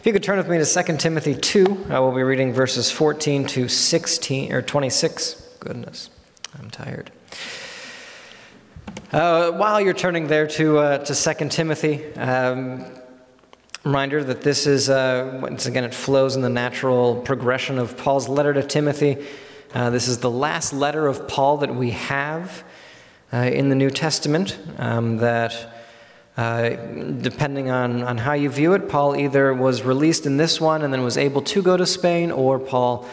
If you could turn with me to 2 Timothy 2, I will be reading verses 14 to 16 or 26. Goodness, I'm tired. While you're turning there to 2 Timothy, reminder that this is, once again, it flows in the natural progression of Paul's letter to Timothy. This is the last letter of Paul that we have in the New Testament depending on how you view it, Paul either was released in this one and then was able to go to Spain, or Paul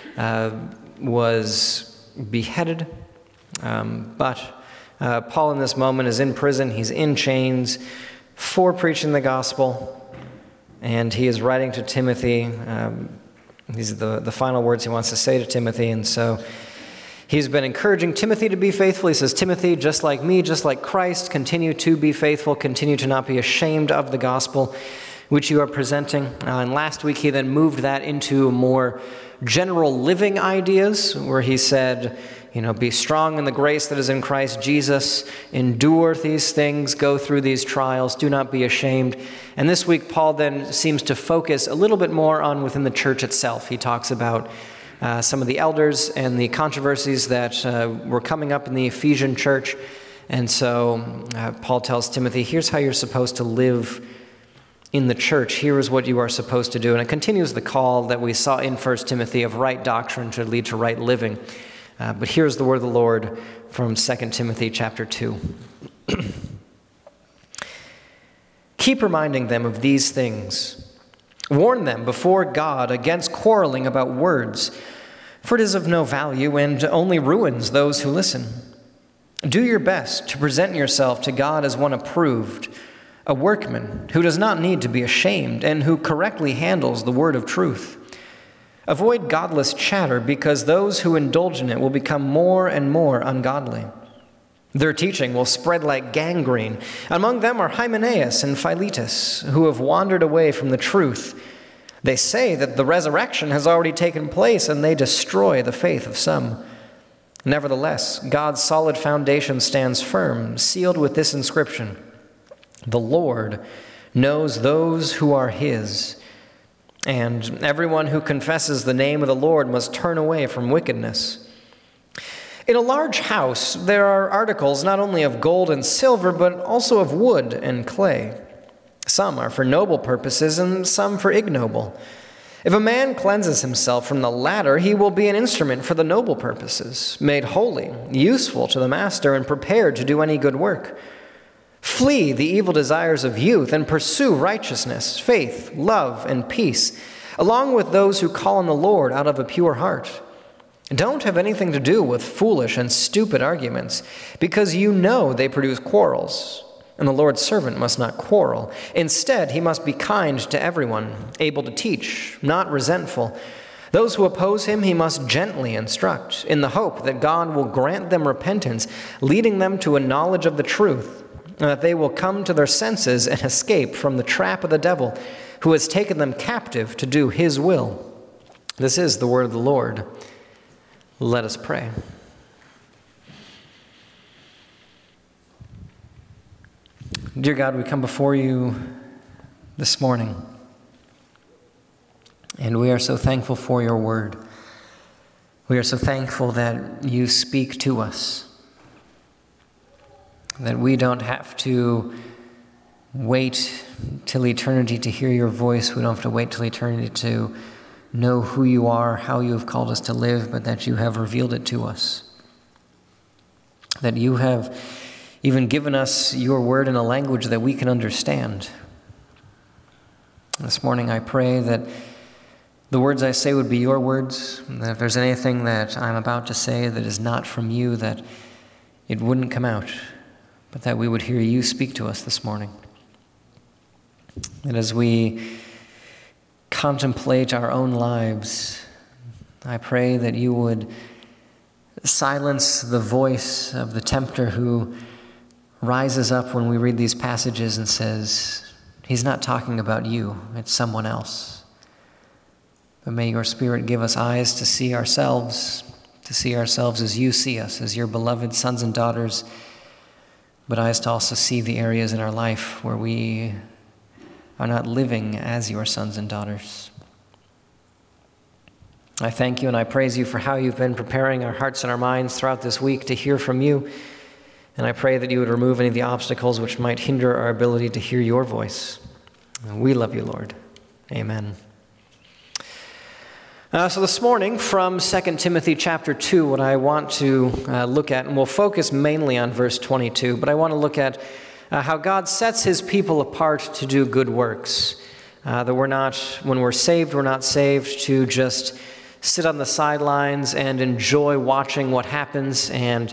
was beheaded. But Paul in this moment is in prison. He's in chains for preaching the gospel, and he is writing to Timothy. These are the final words he wants to say to Timothy, and so he's been encouraging Timothy to be faithful. He says, Timothy, just like me, just like Christ, continue to be faithful, continue to not be ashamed of the gospel which you are presenting. And last week he then moved that into more general living ideas, where he said, be strong in the grace that is in Christ Jesus, endure these things, go through these trials, do not be ashamed. And this week Paul then seems to focus a little bit more on within the church itself. He talks about some of the elders and the controversies that were coming up in the Ephesian church. And so Paul tells Timothy, here's how you're supposed to live in the church. Here is what you are supposed to do. And it continues the call that we saw in 1 Timothy of right doctrine should lead to right living. But here's the word of the Lord from 2 Timothy chapter 2. Keep reminding them of these things. Warn them before God against quarreling about words, for it is of no value and only ruins those who listen. Do your best to present yourself to God as one approved, a workman who does not need to be ashamed and who correctly handles the word of truth. Avoid godless chatter, because those who indulge in it will become more and more ungodly. Their teaching will spread like gangrene. Among them are Hymenaeus and Philetus, who have wandered away from the truth. They say that the resurrection has already taken place, and they destroy the faith of some. Nevertheless, God's solid foundation stands firm, sealed with this inscription: The Lord knows those who are his, and everyone who confesses the name of the Lord must turn away from wickedness. In a large house, there are articles not only of gold and silver, but also of wood and clay. Some are for noble purposes, and some for ignoble. If a man cleanses himself from the latter, he will be an instrument for the noble purposes, made holy, useful to the master, and prepared to do any good work. Flee the evil desires of youth, and pursue righteousness, faith, love, and peace, along with those who call on the Lord out of a pure heart. Don't have anything to do with foolish and stupid arguments, because you know they produce quarrels, and the Lord's servant must not quarrel. Instead, he must be kind to everyone, able to teach, not resentful. Those who oppose him he must gently instruct, in the hope that God will grant them repentance, leading them to a knowledge of the truth, and that they will come to their senses and escape from the trap of the devil, who has taken them captive to do his will. This is the word of the Lord. Let us pray. Dear God, we come before you this morning, and we are so thankful for your word. We are so thankful that you speak to us, that we don't have to wait till eternity to hear your voice. We don't have to wait till eternity to know who you are, how you have called us to live, but that you have revealed it to us. That you have even given us your word in a language that we can understand. This morning I pray that the words I say would be your words, that if there's anything that I'm about to say that is not from you, that it wouldn't come out, but that we would hear you speak to us this morning. And as we contemplate our own lives, I pray that you would silence the voice of the tempter who rises up when we read these passages and says, he's not talking about you, it's someone else. But may your Spirit give us eyes to see ourselves as you see us, as your beloved sons and daughters, but eyes to also see the areas in our life where we are not living as your sons and daughters. I thank you and I praise you for how you've been preparing our hearts and our minds throughout this week to hear from you. And I pray that you would remove any of the obstacles which might hinder our ability to hear your voice. We love you, Lord. Amen. So this morning from 2 Timothy chapter 2, what I want to look at, and we'll focus mainly on verse 22, but I want to look at how God sets his people apart to do good works. That we're not, when we're not saved to just sit on the sidelines and enjoy watching what happens and,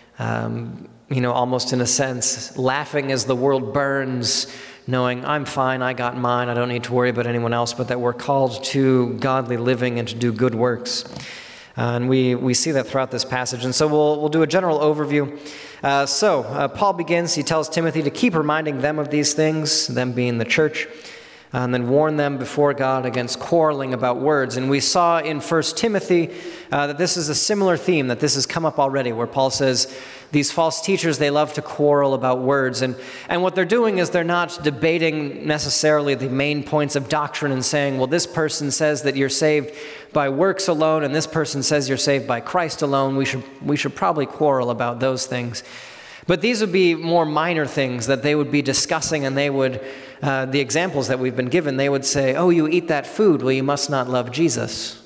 almost in a sense, laughing as the world burns, knowing I'm fine, I got mine, I don't need to worry about anyone else, but that we're called to godly living and to do good works. And we see that throughout this passage. And so we'll do a general overview. Paul begins, he tells Timothy to keep reminding them of these things, them being the church, and then warn them before God against quarreling about words. And we saw in 1 Timothy that this is a similar theme, that this has come up already, where Paul says, these false teachers, they love to quarrel about words. And what they're doing is they're not debating necessarily the main points of doctrine and saying, well, this person says that you're saved by works alone, and this person says you're saved by Christ alone. We should probably quarrel about those things. But these would be more minor things that they would be discussing, and they would, the examples that we've been given, they would say, oh, you eat that food, well, you must not love Jesus.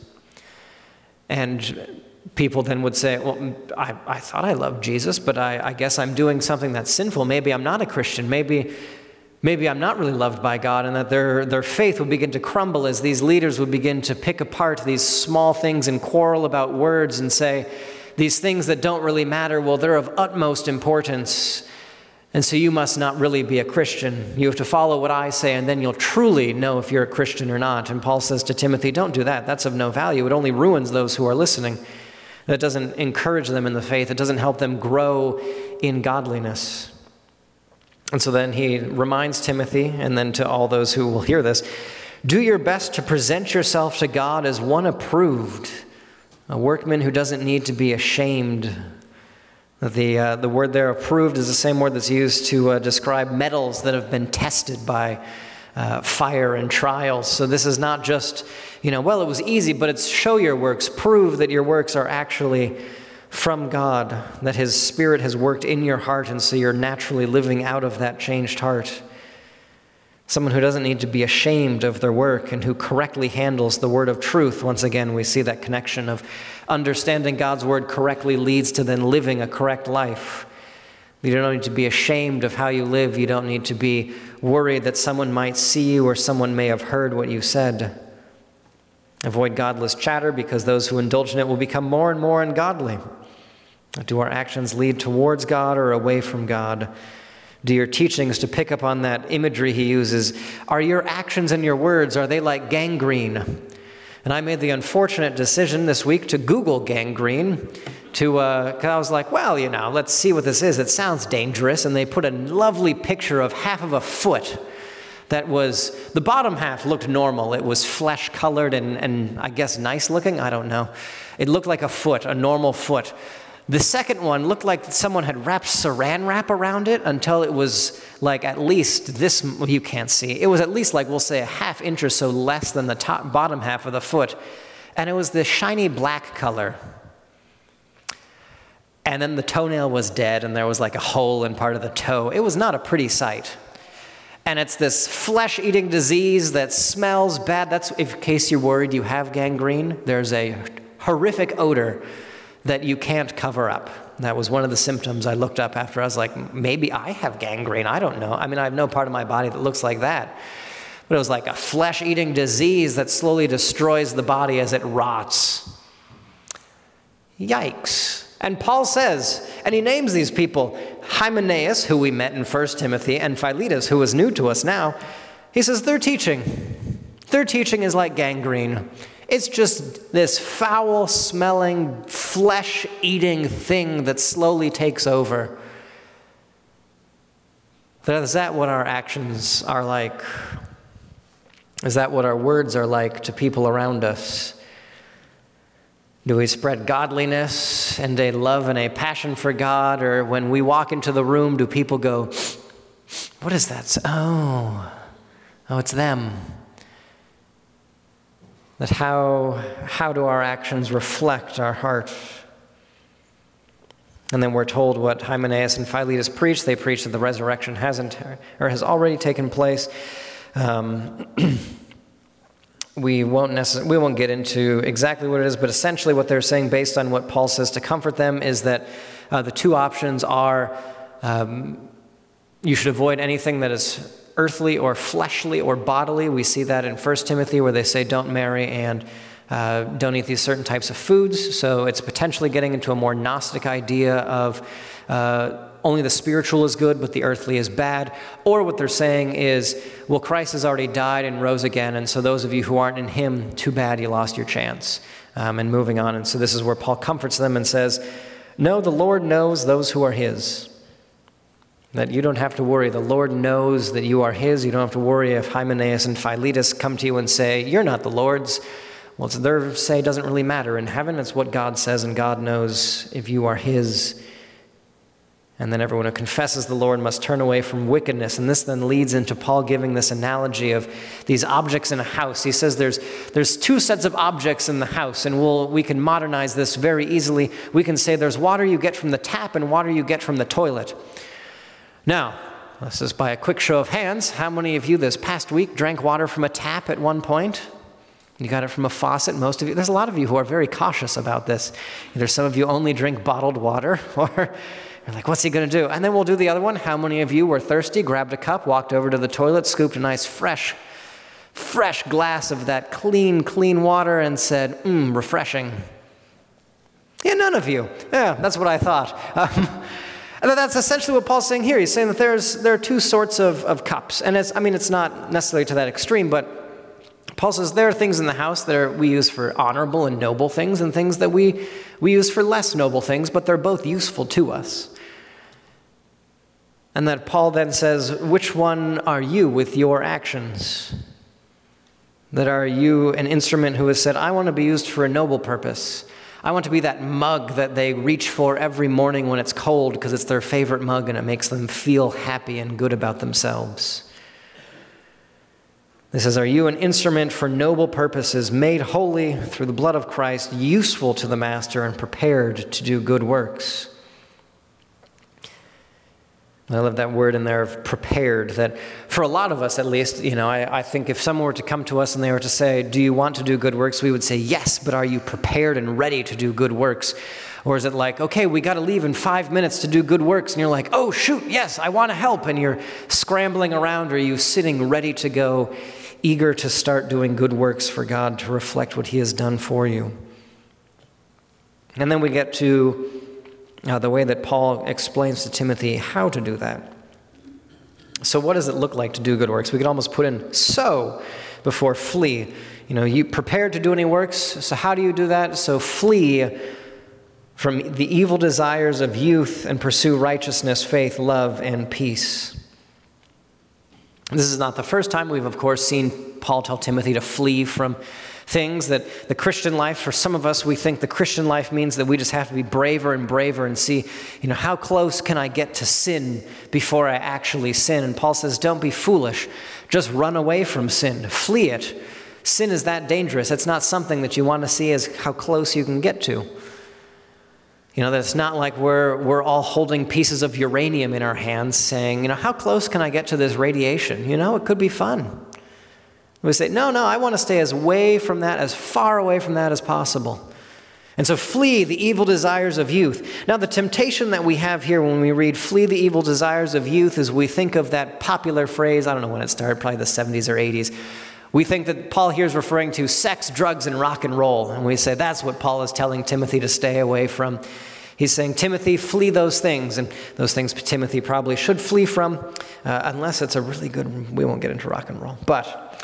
And people then would say, well, I thought I loved Jesus, but I guess I'm doing something that's sinful. Maybe I'm not a Christian. Maybe I'm not really loved by God, and that their faith would begin to crumble as these leaders would begin to pick apart these small things and quarrel about words and say, these things that don't really matter, well, they're of utmost importance, and so you must not really be a Christian. You have to follow what I say, and then you'll truly know if you're a Christian or not. And Paul says to Timothy, don't do that. That's of no value. It only ruins those who are listening. That doesn't encourage them in the faith. It doesn't help them grow in godliness. And so then he reminds Timothy, and then to all those who will hear this, do your best to present yourself to God as one approved, a workman who doesn't need to be ashamed. The word there, approved, is the same word that's used to describe metals that have been tested by fire and trials. So this is not just, well, it was easy, but it's show your works, prove that your works are actually from God, that his Spirit has worked in your heart, and so you're naturally living out of that changed heart. Someone who doesn't need to be ashamed of their work and who correctly handles the word of truth. Once again, we see that connection of understanding God's word correctly leads to then living a correct life. You don't need to be ashamed of how you live. You don't need to be worried that someone might see you or someone may have heard what you said. Avoid godless chatter, because those who indulge in it will become more and more ungodly. Do our actions lead towards God or away from God? Do your teachings, to pick up on that imagery he uses, are your actions and your words, are they like gangrene? And I made the unfortunate decision this week to Google gangrene, because I was like, well, let's see what this is. It sounds dangerous. And they put a lovely picture of half of a foot that was, the bottom half looked normal. It was flesh-colored and I guess nice-looking. I don't know. It looked like a foot, a normal foot. The second one looked like someone had wrapped saran wrap around it until it was like at least this, you can't see. It was at least like, we'll say, a half inch or so less than the bottom half of the foot. And it was this shiny black color. And then the toenail was dead and there was like a hole in part of the toe. It was not a pretty sight. And it's this flesh-eating disease that smells bad. That's, in case you're worried you have gangrene, there's a horrific odor that you can't cover up. That was one of the symptoms I looked up after. I was like, maybe I have gangrene. I don't know. I mean, I have no part of my body that looks like that. But it was like a flesh-eating disease that slowly destroys the body as it rots. Yikes. And Paul says, and he names these people, Hymenaeus, who we met in 1 Timothy, and Philetus, who is new to us now. He says, their teaching is like gangrene. It's just this foul-smelling, flesh-eating thing that slowly takes over. Is that what our actions are like? Is that what our words are like to people around us? Do we spread godliness and a love and a passion for God? Or when we walk into the room, do people go, what is that? Oh, Oh, it's them. That how do our actions reflect our heart? And then we're told what Hymenaeus and Philetus preached. They preached that the resurrection has already taken place. We won't get into exactly what it is, but essentially what they're saying based on what Paul says to comfort them is that the two options are you should avoid anything that is earthly or fleshly or bodily. We see that in 1 Timothy where they say don't marry and don't eat these certain types of foods. So it's potentially getting into a more Gnostic idea of only the spiritual is good, but the earthly is bad. Or what they're saying is, well, Christ has already died and rose again, and so those of you who aren't in him, too bad, you lost your chance. And moving on. And so this is where Paul comforts them and says, no, the Lord knows those who are his. That you don't have to worry. The Lord knows that you are his. You don't have to worry if Hymenaeus and Philetus come to you and say, you're not the Lord's. Well, it's their say doesn't really matter. In heaven, it's what God says, and God knows if you are his. And then everyone who confesses the Lord must turn away from wickedness. And this then leads into Paul giving this analogy of these objects in a house. He says there's two sets of objects in the house, and we can modernize this very easily. We can say there's water you get from the tap and water you get from the toilet. Now, this is by a quick show of hands. How many of you this past week drank water from a tap at one point? You got it from a faucet, most of you. There's a lot of you who are very cautious about this. Either some of you only drink bottled water, or you're like, what's he going to do? And then we'll do the other one. How many of you were thirsty, grabbed a cup, walked over to the toilet, scooped a nice fresh glass of that clean water and said, refreshing? Yeah, none of you. Yeah, that's what I thought. And that's essentially what Paul's saying here. He's saying that there are two sorts of cups. And it's not necessarily to that extreme, but Paul says there are things in the house that we use for honorable and noble things and things that we use for less noble things, but they're both useful to us. And that Paul then says, which one are you with your actions? That are you an instrument who has said, I want to be used for a noble purpose. I want to be that mug that they reach for every morning when it's cold because it's their favorite mug and it makes them feel happy and good about themselves. This says, are you an instrument for noble purposes, made holy through the blood of Christ, useful to the master and prepared to do good works? I love that word in there of prepared, that for a lot of us at least, I think if someone were to come to us and they were to say, do you want to do good works? We would say, yes, but are you prepared and ready to do good works? Or is it like, okay, we got to leave in 5 minutes to do good works, and you're like, oh, shoot, yes, I want to help, and you're scrambling around, or are you sitting ready to go, eager to start doing good works for God to reflect what he has done for you? And then we get to the way that Paul explains to Timothy how to do that. So what does it look like to do good works? We could almost put in so before flee. You prepared to do any works, so how do you do that? So flee from the evil desires of youth and pursue righteousness, faith, love, and peace. This is not the first time we've, of course, seen Paul tell Timothy to flee from things. That the Christian life, for some of us, we think the Christian life means that we just have to be braver and braver and see, how close can I get to sin before I actually sin? And Paul says, don't be foolish. Just run away from sin. Flee it. Sin is that dangerous. It's not something that you want to see as how close you can get to. That it's not like we're all holding pieces of uranium in our hands saying, how close can I get to this radiation? It could be fun. We say, no, I want to stay as far away from that as possible. And so flee the evil desires of youth. Now the temptation that we have here when we read flee the evil desires of youth is we think of that popular phrase, I don't know when it started, probably the 70s or 80s. We think that Paul here is referring to sex, drugs, and rock and roll. And we say that's what Paul is telling Timothy to stay away from. He's saying, Timothy, flee those things. And those things Timothy probably should flee from, unless it's a really good, we won't get into rock and roll. But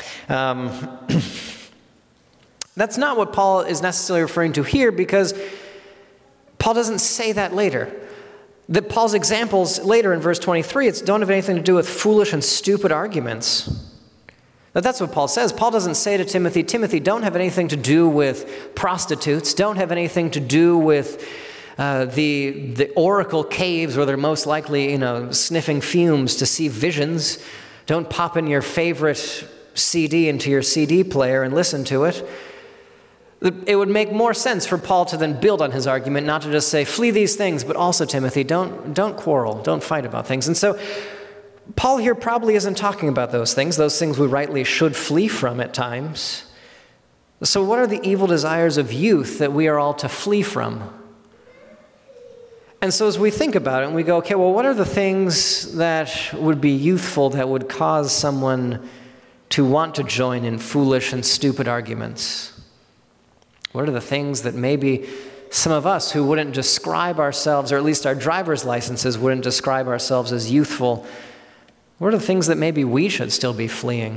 that's not what Paul is necessarily referring to here, because Paul doesn't say that later. That Paul's examples later in verse 23, don't have anything to do with foolish and stupid arguments. That's what Paul says. Paul doesn't say to Timothy, don't have anything to do with prostitutes. Don't have anything to do with the oracle caves where they're most likely, sniffing fumes to see visions. Don't pop in your favorite CD into your CD player and listen to it, it would make more sense for Paul to then build on his argument, not to just say, flee these things, but also, Timothy, don't quarrel, don't fight about things. And so Paul here probably isn't talking about those things we rightly should flee from at times. So what are the evil desires of youth that we are all to flee from? And so as we think about it and we go, okay, well, what are the things that would be youthful that would cause someone to want to join in foolish and stupid arguments? What are the things that maybe some of us who wouldn't describe ourselves, or at least our driver's licenses wouldn't describe ourselves as youthful, what are the things that maybe we should still be fleeing?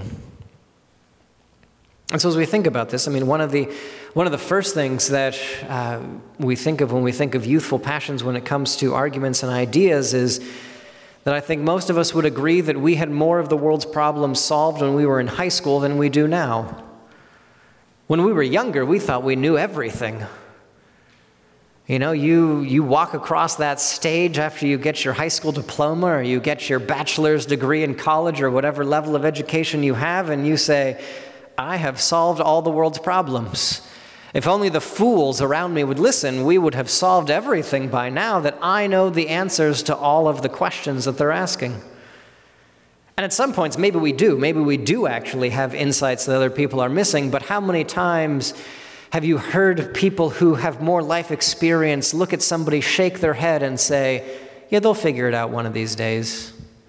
And so as we think about this, I mean, one of the first things that we think of when we think of youthful passions when it comes to arguments and ideas is that I think most of us would agree that we had more of the world's problems solved when we were in high school than we do now. When we were younger, we thought we knew everything. You know, you walk across that stage after you get your high school diploma or you get your bachelor's degree in college or whatever level of education you have, and you say, I have solved all the world's problems. If only the fools around me would listen, we would have solved everything by now, that I know the answers to all of the questions that they're asking. And at some points, maybe we do actually have insights that other people are missing, but how many times have you heard people who have more life experience look at somebody, shake their head and say, yeah, they'll figure it out one of these days?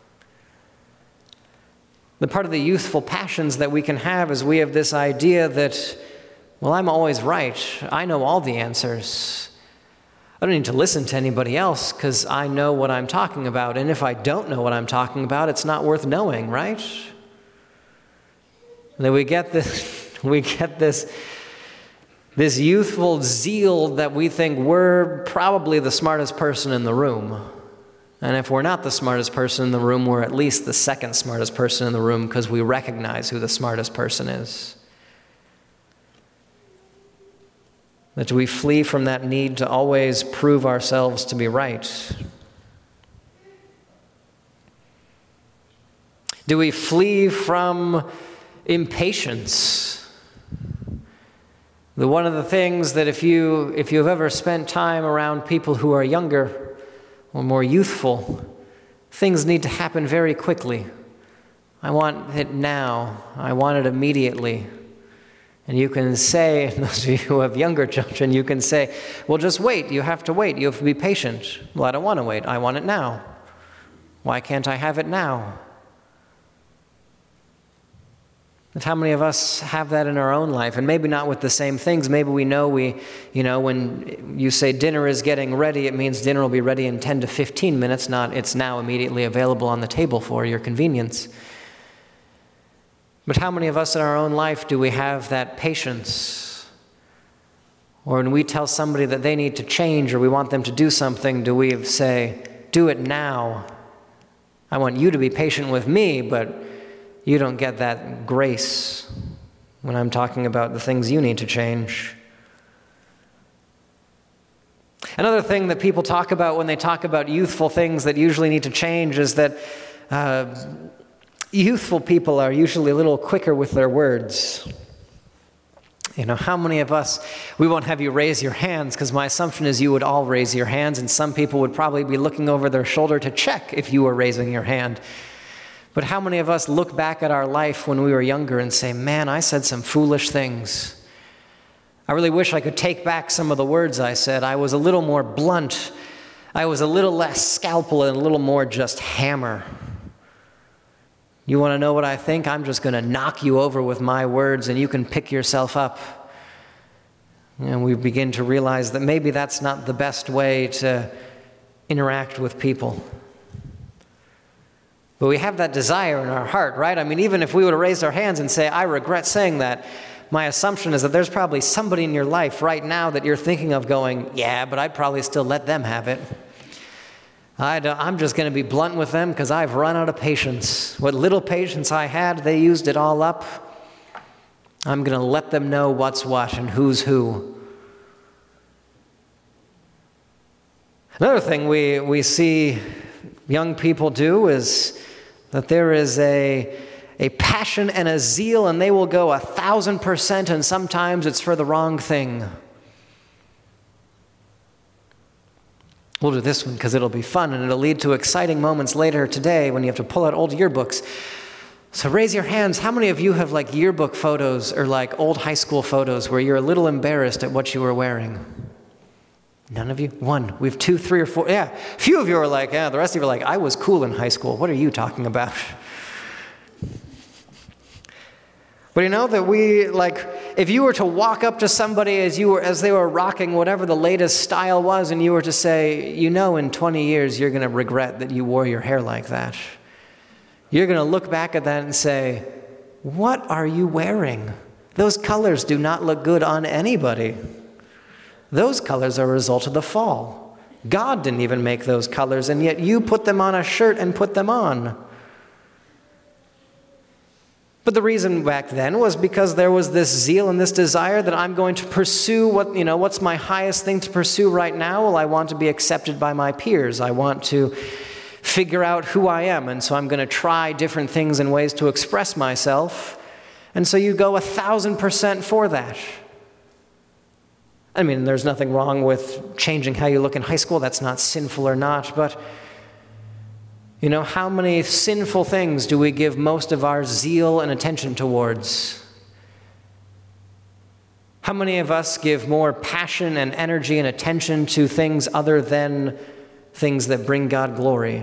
The part of the youthful passions that we can have is we have this idea that, well, I'm always right. I know all the answers. I don't need to listen to anybody else because I know what I'm talking about. And if I don't know what I'm talking about, it's not worth knowing, right? And then we get this youthful zeal that we think we're probably the smartest person in the room. And if we're not the smartest person in the room, we're at least the second smartest person in the room because we recognize who the smartest person is. That we flee from that need to always prove ourselves to be right. Do we flee from impatience? One of the things that if you've ever spent time around people who are younger or more youthful, things need to happen very quickly. I want it now. I want it immediately. And you can say, those of you who have younger children, you can say, well, just wait. You have to wait. You have to be patient. Well, I don't want to wait. I want it now. Why can't I have it now? And how many of us have that in our own life? And maybe not with the same things. Maybe we know when you say dinner is getting ready, it means dinner will be ready in 10 to 15 minutes, not it's now immediately available on the table for your convenience. But how many of us in our own life do we have that patience? Or when we tell somebody that they need to change or we want them to do something, do we say, do it now? I want you to be patient with me, but you don't get that grace when I'm talking about the things you need to change. Another thing that people talk about when they talk about youthful things that usually need to change is that youthful people are usually a little quicker with their words. You know, how many of us, we won't have you raise your hands because my assumption is you would all raise your hands, and some people would probably be looking over their shoulder to check if you were raising your hand. But how many of us look back at our life when we were younger and say, man, I said some foolish things. I really wish I could take back some of the words I said. I was a little more blunt. I was a little less scalpel and a little more just hammer. You want to know what I think? I'm just going to knock you over with my words and you can pick yourself up. And we begin to realize that maybe that's not the best way to interact with people. But we have that desire in our heart, right? I mean, even if we would have raised our hands and say, I regret saying that, my assumption is that there's probably somebody in your life right now that you're thinking of going, yeah, but I'd probably still let them have it. I'm just going to be blunt with them because I've run out of patience. What little patience I had, they used it all up. I'm going to let them know what's what and who's who. Another thing we see young people do is that there is a passion and a zeal, and they will go 1,000%, and sometimes it's for the wrong thing. We'll do this one because it'll be fun, and it'll lead to exciting moments later today when you have to pull out old yearbooks. So raise your hands. How many of you have like yearbook photos or like old high school photos where you're a little embarrassed at what you were wearing? None of you? One. We have 2, 3, or 4. Yeah. A few of you are like, yeah, the rest of you are like, I was cool in high school. What are you talking about? But you know that we, like, if you were to walk up to somebody as they were rocking whatever the latest style was, and you were to say, you know, in 20 years you're going to regret that you wore your hair like that. You're going to look back at that and say, what are you wearing? Those colors do not look good on anybody. Those colors are a result of the fall. God didn't even make those colors, and yet you put them on a shirt and put them on. But the reason back then was because there was this zeal and this desire that I'm going to pursue what's my highest thing to pursue right now? Well, I want to be accepted by my peers. I want to figure out who I am, and so I'm going to try different things and ways to express myself. And so you go 1,000% for that. I mean, there's nothing wrong with changing how you look in high school. That's not sinful or not, but you know, how many sinful things do we give most of our zeal and attention towards? How many of us give more passion and energy and attention to things other than things that bring God glory?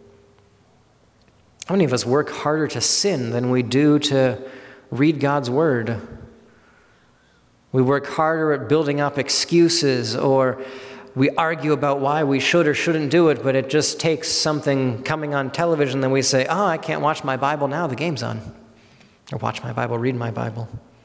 How many of us work harder to sin than we do to read God's word? We work harder at building up excuses, or we argue about why we should or shouldn't do it, but it just takes something coming on television, then we say, oh, I can't watch my Bible now, the game's on. Or watch my Bible, read my Bible.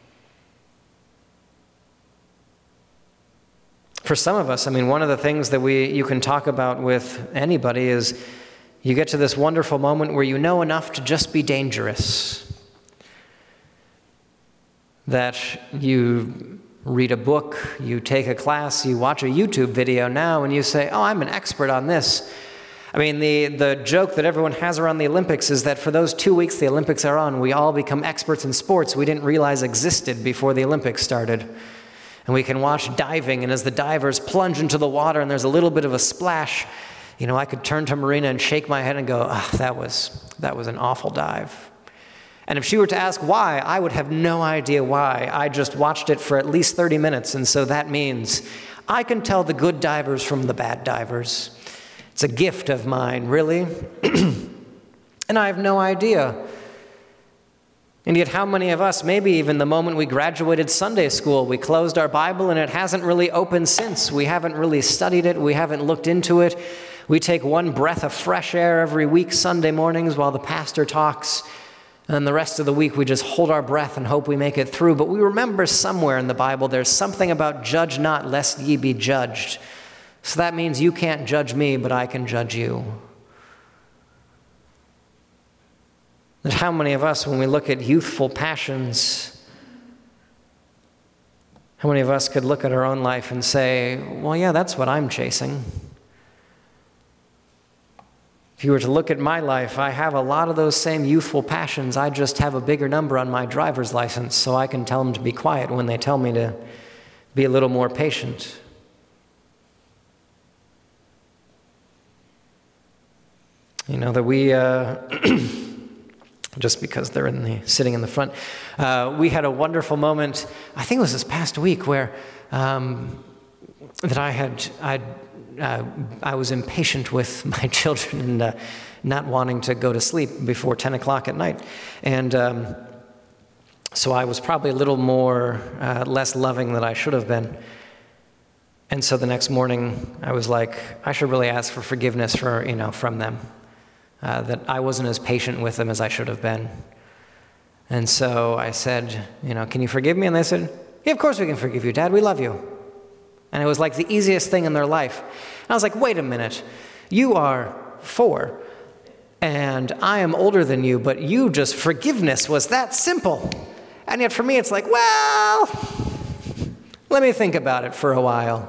For some of us, I mean, one of the things that you can talk about with anybody is you get to this wonderful moment where you know enough to just be dangerous. That you read a book, you take a class, you watch a YouTube video now, and you say, oh, I'm an expert on this. I mean, the joke that everyone has around the Olympics is that for those 2 weeks the Olympics are on, we all become experts in sports we didn't realize existed before the Olympics started. And we can watch diving, and as the divers plunge into the water and there's a little bit of a splash, you know, I could turn to Marina and shake my head and go, oh, that was an awful dive. And if she were to ask why, I would have no idea why. I just watched it for at least 30 minutes, and so that means I can tell the good divers from the bad divers. It's a gift of mine, really. And I have no idea. And yet how many of us, maybe even the moment we graduated Sunday school, we closed our Bible and it hasn't really opened since. We haven't really studied it. We haven't looked into it. We take one breath of fresh air every week, Sunday mornings, while the pastor talks. And the rest of the week we just hold our breath and hope we make it through. But we remember somewhere in the Bible there's something about judge not lest ye be judged. So that means you can't judge me, but I can judge you. That how many of us, when we look at youthful passions, how many of us could look at our own life and say, well, yeah, that's what I'm chasing. If you were to look at my life, I have a lot of those same youthful passions. I just have a bigger number on my driver's license, so I can tell them to be quiet when they tell me to be a little more patient. You know, that we, just because they're sitting in the front, we had a wonderful moment, I think it was this past week, where that I was impatient with my children and not wanting to go to sleep before 10 o'clock at night. And so I was probably a little more, less loving than I should have been. And so the next morning I was like, I should really ask for forgiveness from them. That I wasn't as patient with them as I should have been. And so I said, can you forgive me? And they said, yeah, of course we can forgive you, Dad. We love you. And it was like the easiest thing in their life. And I was like, wait a minute. You are 4, and I am older than you, but forgiveness was that simple. And yet for me, it's like, well, let me think about it for a while.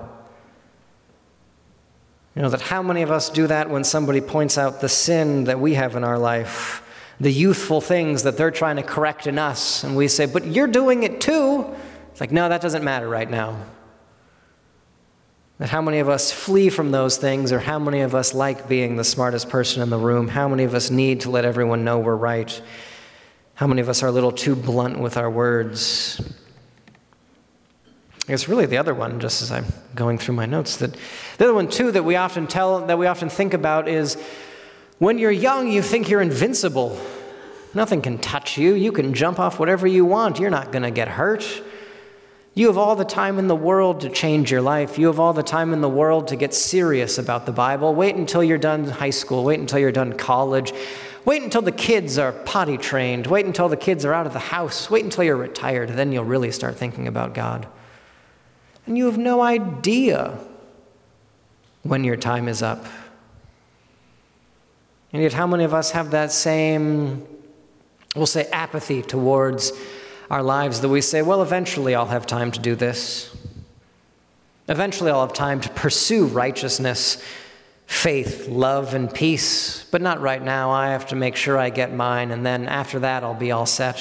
That how many of us do that when somebody points out the sin that we have in our life? the youthful things that they're trying to correct in us. And we say, but you're doing it too. It's like, no, that doesn't matter right now. That how many of us flee from those things, or how many of us like being the smartest person in the room? How many of us need to let everyone know we're right? How many of us are a little too blunt with our words? I guess really the other one, just as I'm going through my notes, that the other one too that we often think about is when you're young, you think you're invincible. Nothing can touch you. You can jump off whatever you want. You're not going to get hurt. You have all the time in the world to change your life. You have all the time in the world to get serious about the Bible. Wait until you're done high school. Wait until you're done college. Wait until the kids are potty trained. Wait until the kids are out of the house. Wait until you're retired. Then you'll really start thinking about God. And you have no idea when your time is up. And yet how many of us have that same, we'll say, apathy towards our lives, that we say, well, eventually I'll have time to do this. Eventually I'll have time to pursue righteousness, faith, love, and peace. But not right now. I have to make sure I get mine, and then after that I'll be all set.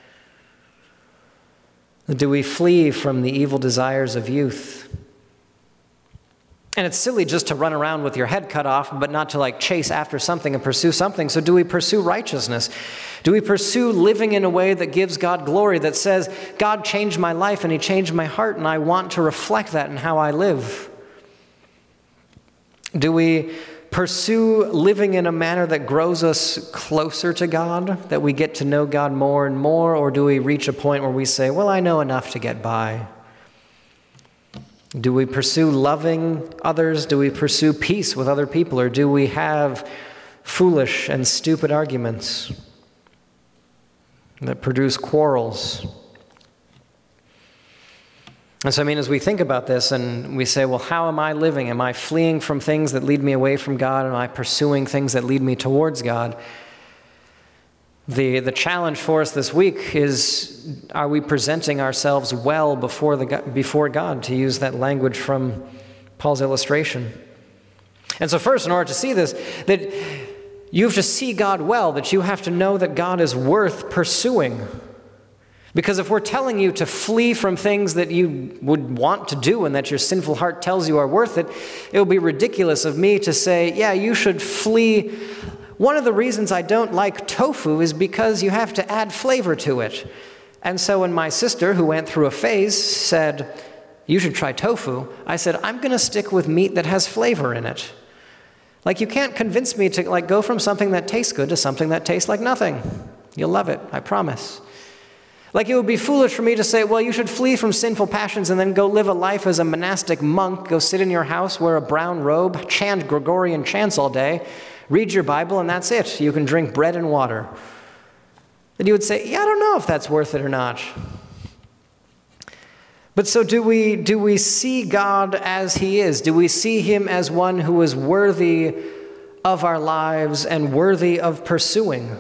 Do we flee from the evil desires of youth? And it's silly just to run around with your head cut off, but not to chase after something and pursue something. So do we pursue righteousness? Do we pursue living in a way that gives God glory, that says, God changed my life and he changed my heart, and I want to reflect that in how I live? Do we pursue living in a manner that grows us closer to God, that we get to know God more and more? Or do we reach a point where we say, well, I know enough to get by? Do we pursue loving others? Do we pursue peace with other people? Or do we have foolish and stupid arguments that produce quarrels? And so, as we think about this and we say, well, how am I living? Am I fleeing from things that lead me away from God? Am I pursuing things that lead me towards God? The challenge for us this week is, are we presenting ourselves well before God, to use that language from Paul's illustration? And so first, in order to see this, that you have to see God well, that you have to know that God is worth pursuing. Because if we're telling you to flee from things that you would want to do and that your sinful heart tells you are worth it, it would be ridiculous of me to say, yeah, you should flee. One of the reasons I don't like tofu is because you have to add flavor to it. And so when my sister, who went through a phase, said, you should try tofu, I said, I'm going to stick with meat that has flavor in it. You can't convince me to go from something that tastes good to something that tastes like nothing. You'll love it, I promise. It would be foolish for me to say, well, you should flee from sinful passions and then go live a life as a monastic monk, go sit in your house, wear a brown robe, chant Gregorian chants all day, read your Bible, and that's it. You can drink bread and water. Then you would say, yeah, I don't know if that's worth it or not. But so do we see God as he is? Do we see him as one who is worthy of our lives and worthy of pursuing?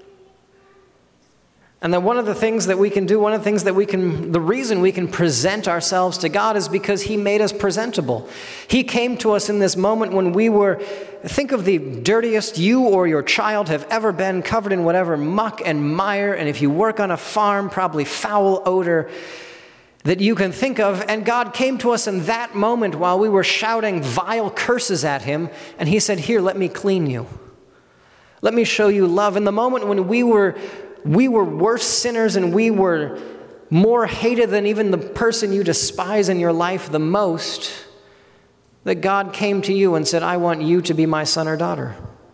And then one of the things that we can do, the reason we can present ourselves to God is because he made us presentable. He came to us in this moment when we were, think of the dirtiest you or your child have ever been, covered in whatever muck and mire, and if you work on a farm, probably foul odor that you can think of. And God came to us in that moment while we were shouting vile curses at him, and he said, here, let me clean you. Let me show you love. In the moment when we were worse sinners and we were more hated than even the person you despise in your life the most, that God came to you and said, I want you to be my son or daughter.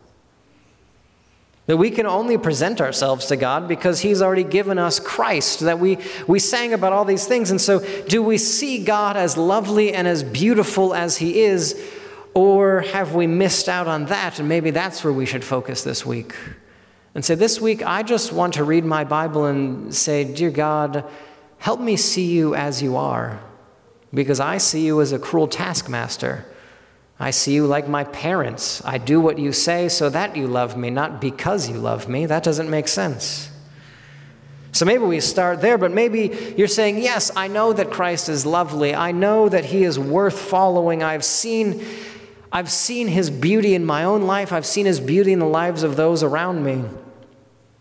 That we can only present ourselves to God because he's already given us Christ, that we sang about all these things. And so do we see God as lovely and as beautiful as he is, or have we missed out on that? And maybe that's where we should focus this week. And say, this week, I just want to read my Bible and say, dear God, help me see you as you are, because I see you as a cruel taskmaster. I see you like my parents. I do what you say so that you love me, not because you love me. That doesn't make sense. So maybe we start there, but maybe you're saying, yes, I know that Christ is lovely. I know that he is worth following. I've seen his beauty in my own life. I've seen his beauty in the lives of those around me.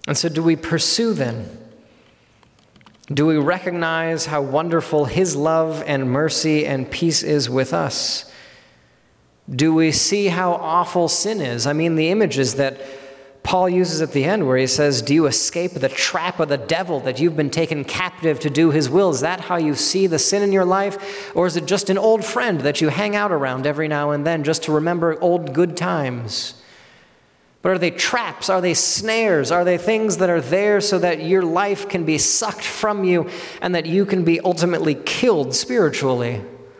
And so do we pursue then? Do we recognize how wonderful his love and mercy and peace is with us? Do we see how awful sin is? I mean, the images that Paul uses at the end where he says, do you escape the trap of the devil that you've been taken captive to do his will? Is that how you see the sin in your life? Or is it just an old friend that you hang out around every now and then just to remember old good times? But are they traps? Are they snares? Are they things that are there so that your life can be sucked from you and that you can be ultimately killed spiritually?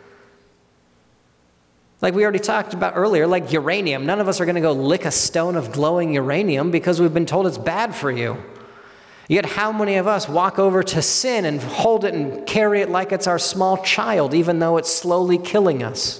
Like we already talked about earlier, like uranium. None of us are going to go lick a stone of glowing uranium because we've been told it's bad for you. Yet how many of us walk over to sin and hold it and carry it like it's our small child, even though it's slowly killing us?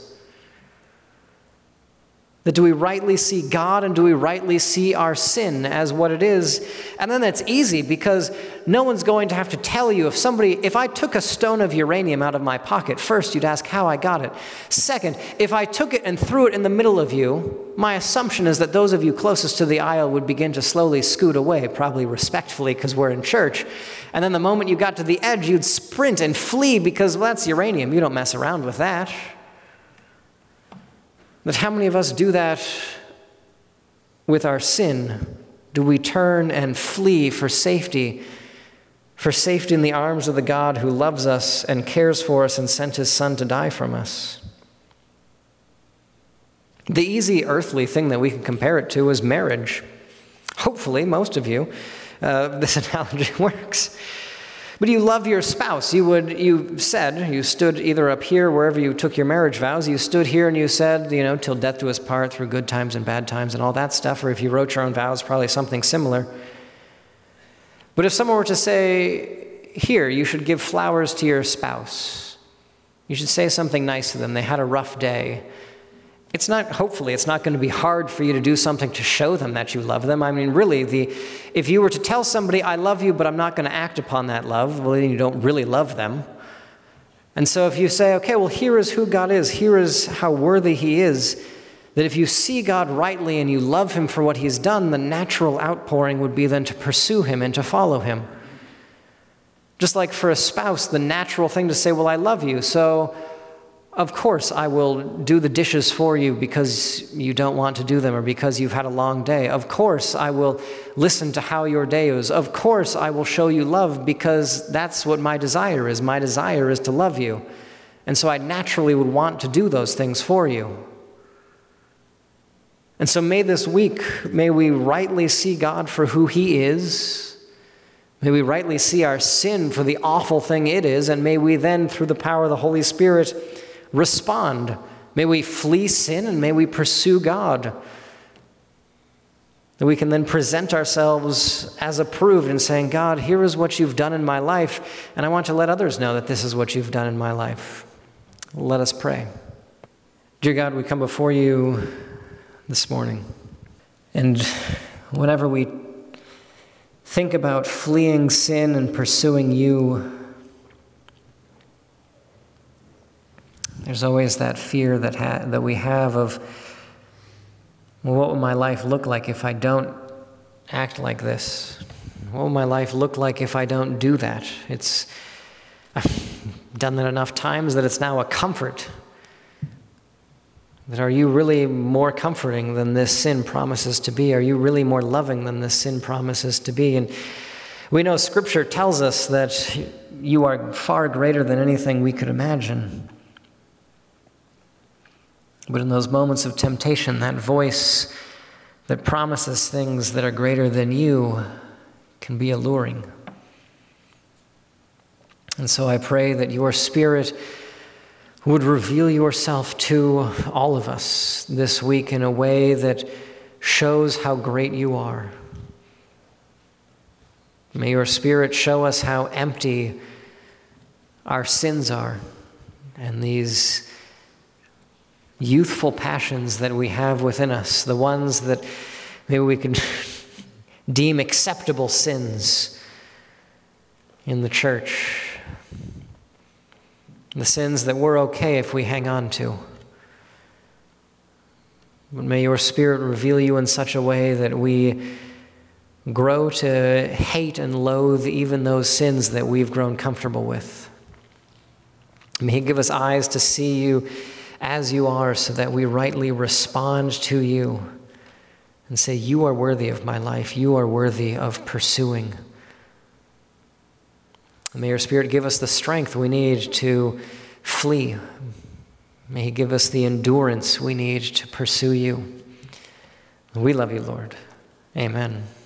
That do we rightly see God and do we rightly see our sin as what it is? And then that's easy because no one's going to have to tell you if I took a stone of uranium out of my pocket, first you'd ask how I got it. Second, if I took it and threw it in the middle of you, my assumption is that those of you closest to the aisle would begin to slowly scoot away, probably respectfully because we're in church. And then the moment you got to the edge, you'd sprint and flee because, well, that's uranium. You don't mess around with that. But how many of us do that with our sin? Do we turn and flee for safety in the arms of the God who loves us and cares for us and sent his Son to die from us? The easy earthly thing that we can compare it to is marriage. Hopefully, most of you, this analogy works. But you love your spouse. You stood either up here, wherever you took your marriage vows, you stood here and you said, till death do us part, through good times and bad times and all that stuff, or if you wrote your own vows, probably something similar. But if someone were to say, here, you should give flowers to your spouse, you should say something nice to them, they had a rough day, hopefully it's not going to be hard for you to do something to show them that you love them. I mean, really, if you were to tell somebody, I love you, but I'm not going to act upon that love, well, then you don't really love them. And so if you say, okay, well, here is who God is, here is how worthy he is, that if you see God rightly and you love him for what he's done, the natural outpouring would be then to pursue him and to follow him. Just like for a spouse, the natural thing to say, well, I love you, so of course I will do the dishes for you because you don't want to do them or because you've had a long day. Of course I will listen to how your day is. Of course I will show you love because that's what my desire is. My desire is to love you. And so I naturally would want to do those things for you. And so this week, may we rightly see God for who he is. May we rightly see our sin for the awful thing it is. And may we then, through the power of the Holy Spirit, respond. May we flee sin and may we pursue God. That we can then present ourselves as approved in saying, God, here is what you've done in my life, and I want to let others know that this is what you've done in my life. Let us pray. Dear God, we come before you this morning, and whenever we think about fleeing sin and pursuing you, there's always that fear that we have of, well, what will my life look like if I don't act like this? What will my life look like if I don't do that? I've done that enough times that it's now a comfort. That are you really more comforting than this sin promises to be? Are you really more loving than this sin promises to be? And we know Scripture tells us that you are far greater than anything we could imagine. But in those moments of temptation, that voice that promises things that are greater than you can be alluring. And so I pray that your Spirit would reveal yourself to all of us this week in a way that shows how great you are. May your Spirit show us how empty our sins are and these youthful passions that we have within us, the ones that maybe we could deem acceptable sins in the church, the sins that we're okay if we hang on to. But may your Spirit reveal you in such a way that we grow to hate and loathe even those sins that we've grown comfortable with. May He give us eyes to see you as you are so that we rightly respond to you and say, you are worthy of my life. You are worthy of pursuing. And may your Spirit give us the strength we need to flee. May He give us the endurance we need to pursue you. We love you, Lord. Amen.